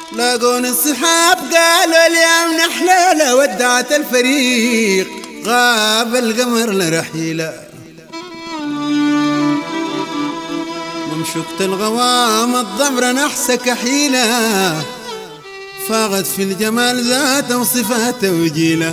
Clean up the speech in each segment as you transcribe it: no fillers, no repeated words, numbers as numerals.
لاقوني الصحاب قالوا اليوم نحلة ودعت الفريق غاب القمر لرحيله ممشوكة الغوام الضمر نحس كحيلة فاغت في الجمال ذات وصفات وجيله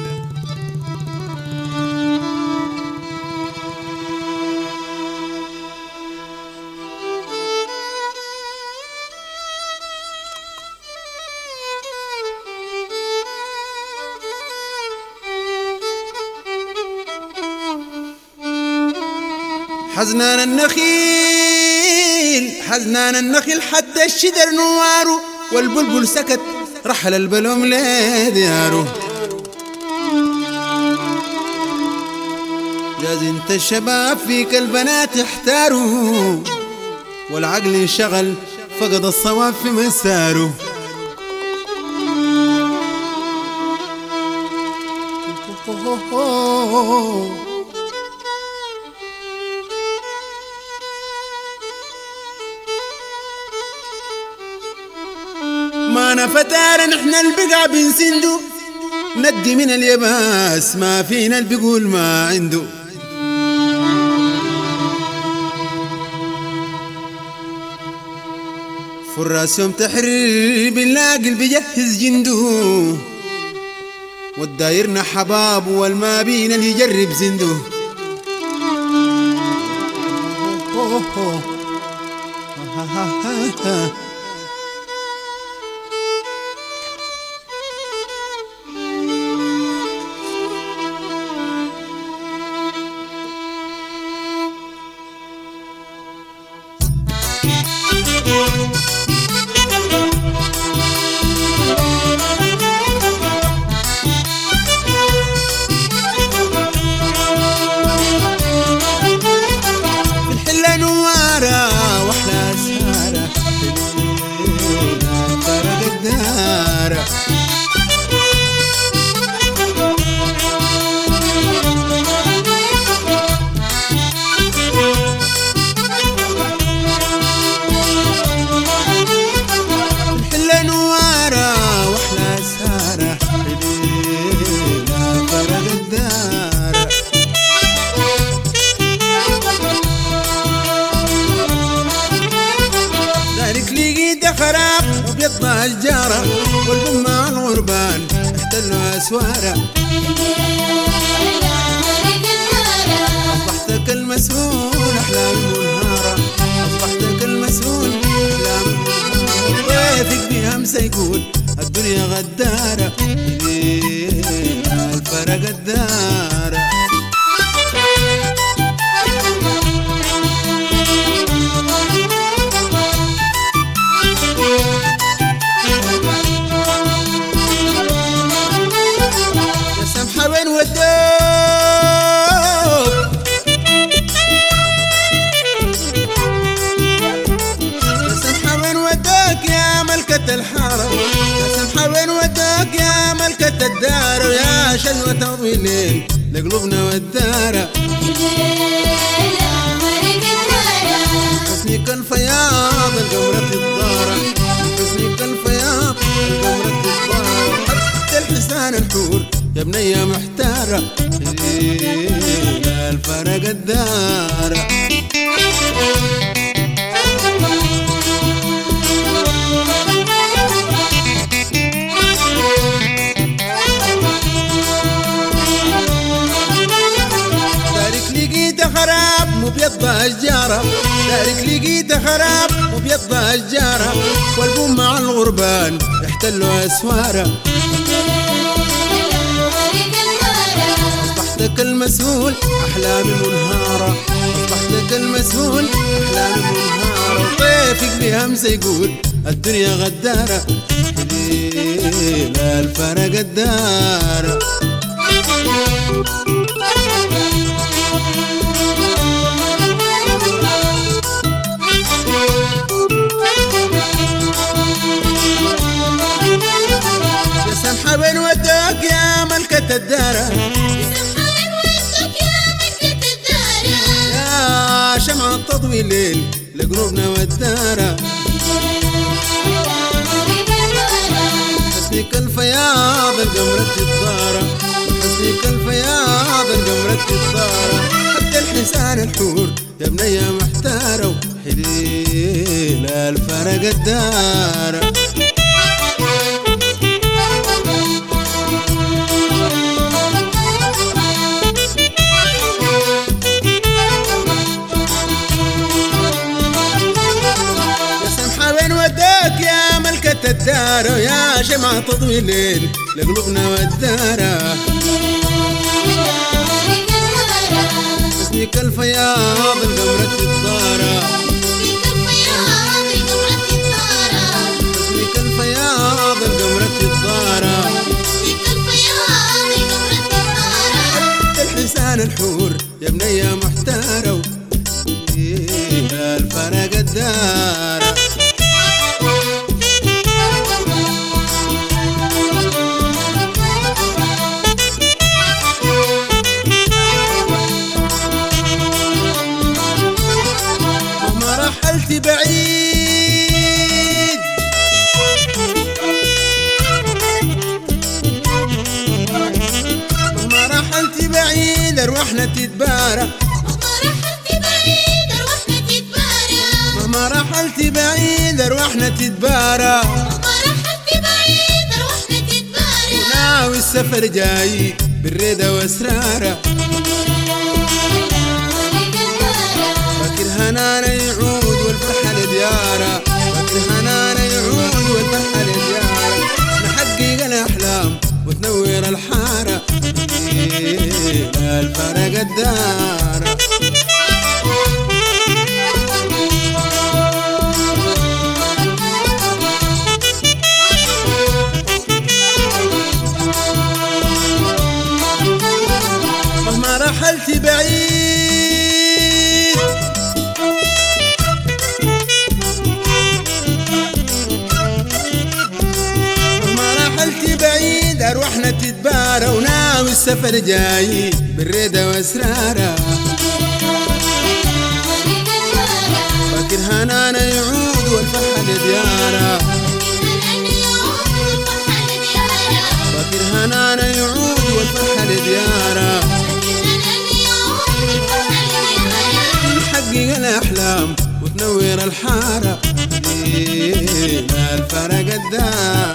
حزنان النخيل حتى الشجر نواره والبلبل سكت رحل البلوم لدياره جاز انت الشباب فيك البنات احتاروا والعقل انشغل فقد الصواب في مساره ما نفتار نحن البقع بنسندو ندي من اليباس ما فينا البقول ما عنده فراس يوم تحرير بنلاقي بيجهز جندو والدايرنا حباب والما بينا اللي يجرب زندو خراب وبيطلع الجارة والبمة الغربان احتلوا أسوارة أصبحتك المسؤول أحلام منهارة أصبحتك المسؤول أحلام منهارة ضيفك بهمسة يقول الدنيا غدارة الفرق الدارة الحارة يا سمحة وين وداك يا ملكة الدار ويا شذوة طويلين لقلوبنا والدارة حسنك الفياض القمرة الضارة حسنك الفياض القمرة الضارة حتى الحسان الحور يا بنية محتارة الفرق الدارة خراب وبيض أشجاره دارك لقيت خراب وبيض أشجاره والبوم مع الغربان احتلوا أسواره أصبحتك المسؤول أحلامي منهارة أصبحتك المسؤول أحلامي منهارة وطيفك بهمسة يقول الدنيا غدارة لا الفرق الدارة وين وداك يا ملكة الدارة يا شمعة تضوي الليل لقلوبنا والدارة القمرة الضارة حسنك الفياض القمرة الضارة حتى الحسان الحور يا بنية محتارة وحليل الفرق الدارة يا ملكة الدار ويا شمعة تضوي الليل لقلوبنا والدارة حسنك الفياض القمرة الضارة حسنك الفياض القمرة الضارة حتى الحسان الحور يا بنية محتارة الفرق الدارة بعيد مهما رحلت بعيد أرواحنا تتبارى مهما رحلت بعيد أرواحنا تتبارى وناوي السفر جاي بالرضا واسراره فاكر هنانا يعود والفرحة لديارة فاكر هنانا يعود والفرحة لديارة نحقق الأحلام وتنور الحارة الفرق الدارة مهما رحلت بعيد بعيد أرواحنا تتبارى وناوي السفر جاي بالرضا واسراره فاكر هنانا يعود والفرحة لديارة فاكر هنانا يعود والفرحة لديارة نحقق الأحلام وتنور الحارة الفرق الدار